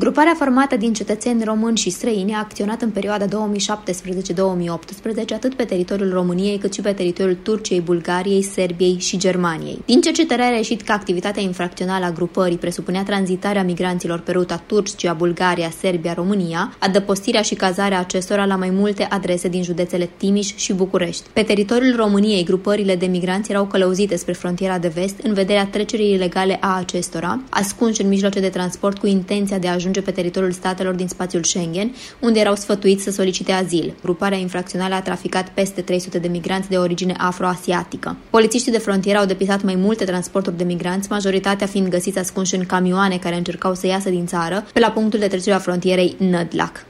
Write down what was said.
Gruparea formată din cetățeni români și străini a acționat în perioada 2017-2018 atât pe teritoriul României cât și pe teritoriul Turciei, Bulgariei, Serbiei și Germaniei. Din cercetare a reieșit că activitatea infracțională a grupării presupunea tranzitarea migranților pe ruta Turcia, Bulgaria, Serbia, România, adăpostirea și cazarea acestora la mai multe adrese din județele Timiș și București. Pe teritoriul României, grupările de migranți erau călăuzite spre frontiera de vest în vederea trecerii ilegale a acestora, ascunși în mijloace de transport cu intenția de a ajunge pe teritoriul statelor din spațiul Schengen, unde erau sfătuiți să solicite azil. Gruparea infracțională a traficat peste 300 de migranți de origine afroasiatică. Polițiștii de frontieră au depistat mai multe transporturi de migranți, majoritatea fiind găsiți ascunși în camioane care încercau să iasă din țară, pe la punctul de trecere a frontierei Nădlac.